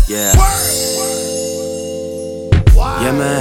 Yeah. Yeah, man.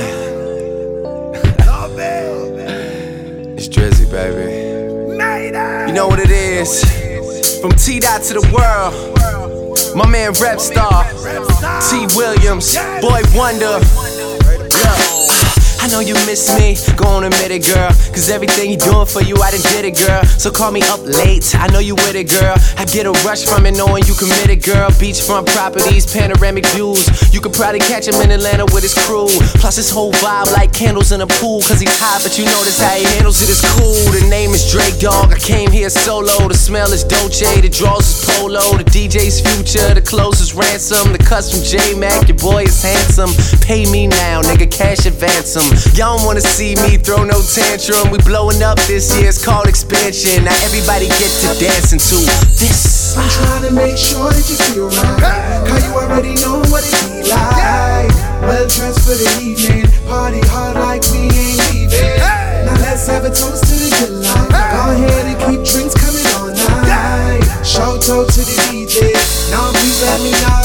It's Drizzy, baby. You know what it is. From T-Dot to the world. My man Repstar, T. Williams, Boy Wonder. Yeah. I know you miss me, go on admit it, girl. Cause everything he doing for you, I done did it, girl. So call me up late, I know you with it, girl. I get a rush from it knowing you committed, girl. Beachfront properties, panoramic views. You could probably catch him in Atlanta with his crew. Plus his whole vibe like candles in a pool. Cause he's hot, but you notice how he handles it is cool. The name is Drake, dog, I came here solo. The smell is Dolce, the draws is Polo. The DJ's Future, the clothes is Ransom. The cuts from J-Mac, your boy is handsome. Pay me now, nigga, cash advance him. Y'all don't wanna see me throw no tantrum. We blowing up this year, it's called expansion. Now everybody get to dancing to this. I'm trying to make sure that you feel right, cause you already know what it be like. Well dressed for the evening, party hard like we ain't leaving. Now let's have a toast to the good life. Go ahead and keep drinks coming all night. Shout out to the DJ, now please let me know.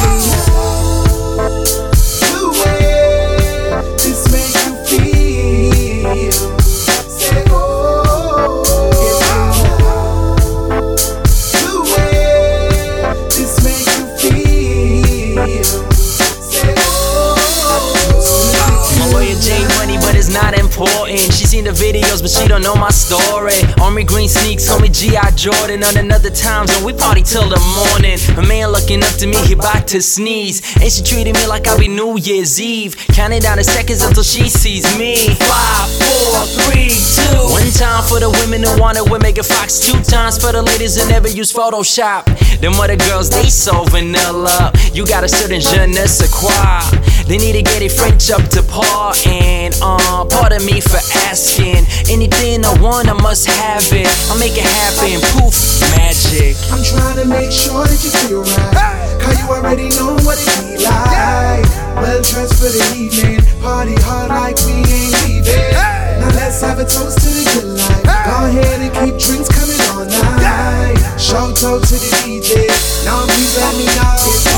Not important. She seen the videos, but she don't know my story. Army green sneaks, call me G.I. Jordan. On another time zone, we party till the morning. My man looking up to me, he about to sneeze. And she treating me like I be New Year's Eve. Counting down the seconds until she sees me. 5, 4, 3, 2. One time for the women who want it with Megan Fox. 2 times for the ladies who never use Photoshop. Them other girls, they so vanilla. You got a certain je ne sais quoi. They need to get it French up to par. And pardon me for asking. Anything I want, I must have it. I'll make it happen, poof, magic. I'm trying to make sure that you feel right, cause you already know what it be like. Well dressed for the evening, party hard like we ain't leaving. Now let's have a toast to the good life. Go ahead and keep drinks coming all night. Shout out to the DJ, now please let me know.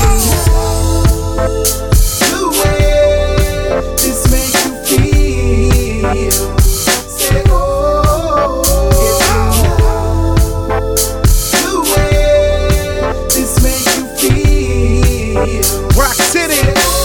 The way this makes you feel. Say oh, the way this makes you feel. Rock City.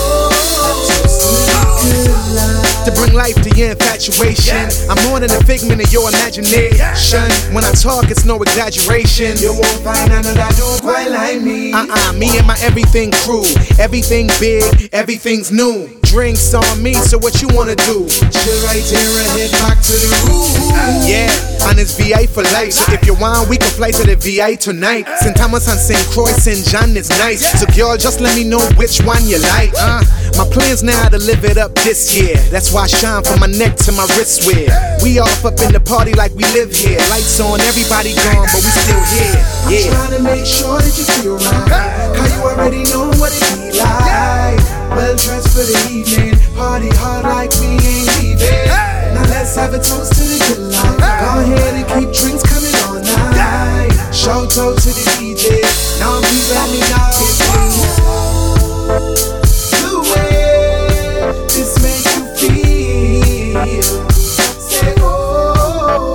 To bring life to your infatuation. I'm more than a figment of your imagination. When I talk, it's no exaggeration. You won't find none of that don't quite like me. Me and my everything crew. Everything big, everything's new. Drinks on me, so what you wanna do? Chill right here and head back to the room. Yeah, and it's VA for life. So if you want, we can fly to the VA tonight. St. Thomas and St. Croix, St. John is nice. So girl, just let me know which one you like. My plans now to live it up this year. That's why I shine from my neck to my wrist wear. We off up in the party like we live here. Lights on, everybody gone, but we still here. I'm trying to make sure that you feel right, cause you already know what it be like. Well dressed for the evening, party hard like we ain't leaving. Now let's have a toast to the good life. Go ahead and keep drinks coming all night. Shout out to the DJ, now please let me know. The way this makes you feel. Say oh,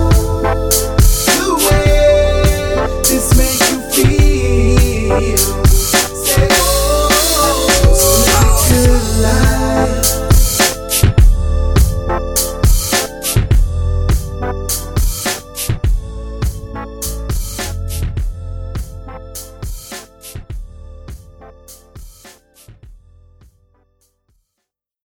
the way this makes you feel.